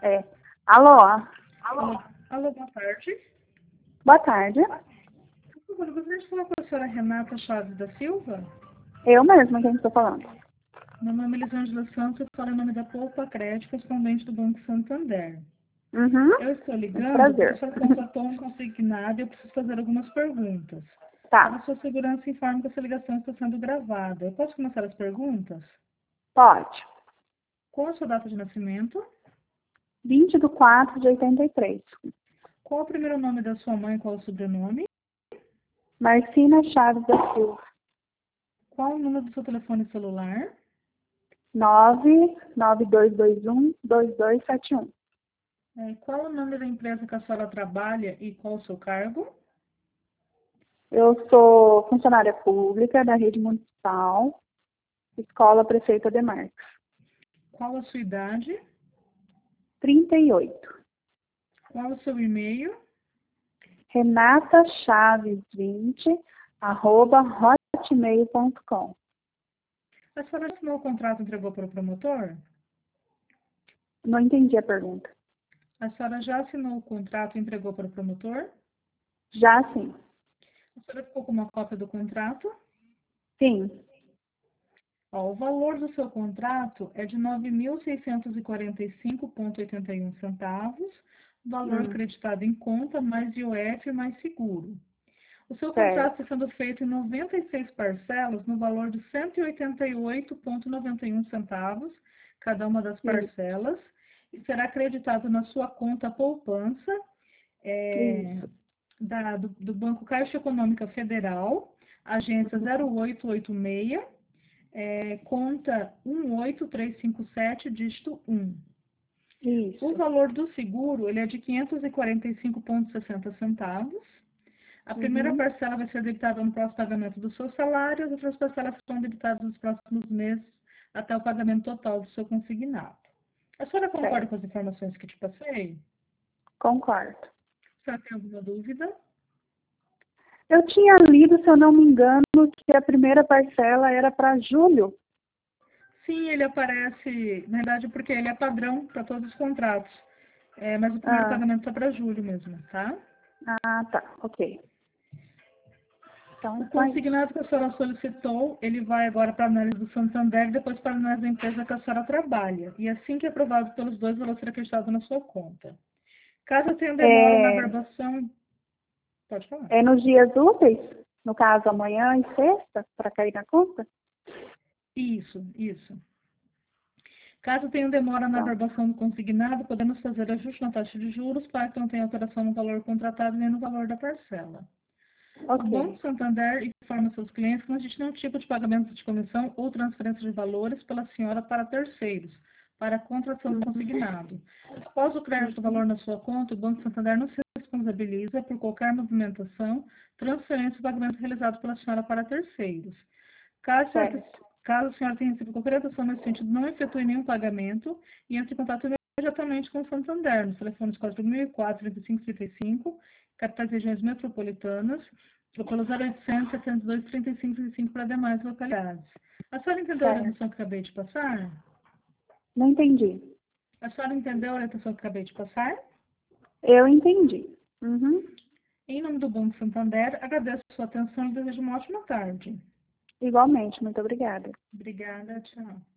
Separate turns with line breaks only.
É. Alô?
Alô, boa tarde.
Boa tarde.
Por favor, eu gostaria de falar com a senhora Renata Chaves da Silva.
Eu mesma quem estou falando.
Meu nome é Elisângela Santos, eu falo em nome da Poupa Crédito, correspondente do Banco Santander.
Uhum.
Eu estou
Muito
ligando porque a
prazer.
senhora contratou um consignado e eu preciso fazer algumas perguntas. Para
Tá.
sua segurança, informo que essa ligação está sendo gravada. Eu posso começar as perguntas?
Pode.
Qual a sua data de nascimento?
20/4/83.
Qual o primeiro nome da sua mãe e qual o sobrenome?
Marcina Chaves da Silva.
Qual o número do seu telefone celular?
99221-2271.
Qual o nome da empresa que a senhora trabalha e qual o seu cargo?
Eu sou funcionária pública da rede municipal, Escola Prefeita de Marcos.
Qual a sua idade?
38.
Qual o seu e-mail?
renatachaves20@hotmail.com.
A senhora assinou o contrato e entregou para o promotor?
Não entendi a pergunta.
A senhora já assinou o contrato e entregou para o promotor?
Já sim.
A senhora ficou com uma cópia do contrato?
Sim.
O valor do seu contrato é de R$ 9.645,81, valor acreditado em conta, mais IOF, mais seguro. O seu contrato
Certo.
está sendo feito em 96 parcelas, no valor de R$ 188,91, cada uma das parcelas, e será acreditado na sua conta poupança
Isso.
do Banco Caixa Econômica Federal, agência 0886, conta 18357, dígito 1.
Isso.
O valor do seguro ele é de R$ 545,60. A primeira parcela vai ser debitada no próximo pagamento do seu salário, as outras parcelas serão debitadas nos próximos meses até o pagamento total do seu consignado. A senhora concorda com as informações que te passei?
Concordo.
A senhora tem alguma dúvida?
Eu tinha lido, se eu não me engano, que a primeira parcela era para julho.
Sim, ele aparece, na verdade, porque ele é padrão para todos os contratos. Mas o primeiro pagamento está para julho mesmo, tá?
Ah, tá. Ok. Então,
O consignado que a senhora solicitou, ele vai agora para a análise do Santander e depois para a análise da empresa que a senhora trabalha. E assim que aprovado pelos dois, o valor será acreditado na sua conta. Caso tenha demora na verbação, pode falar.
É nos dias úteis? No caso, amanhã e sexta, para cair na conta?
Isso. Caso tenha demora na verbação do consignado, podemos fazer ajuste na taxa de juros para que não tenha alteração no valor contratado nem no valor da parcela. O Banco Santander informa seus clientes que não existe nenhum tipo de pagamento de comissão ou transferência de valores pela senhora para terceiros, para a contratação do consignado. Após o crédito do valor na sua conta, o Banco Santander não se responsabiliza por qualquer movimentação, transferência ou pagamento realizado pela senhora para terceiros. Caso a senhora tenha recebido qualquer atenção nesse sentido, não efetue nenhum pagamento e entre em contato imediatamente com o Santander, nos telefones 4004-3535, capitais e regiões metropolitanas, ou pelo 0800-702-3535 para demais localidades. A senhora entendeu a orientação que acabei de passar?
Não entendi.
A senhora entendeu a orientação que acabei de passar?
Eu entendi.
Em nome do Banco Santander, agradeço a sua atenção e desejo uma ótima tarde.
Igualmente, muito obrigada.
Obrigada, tchau.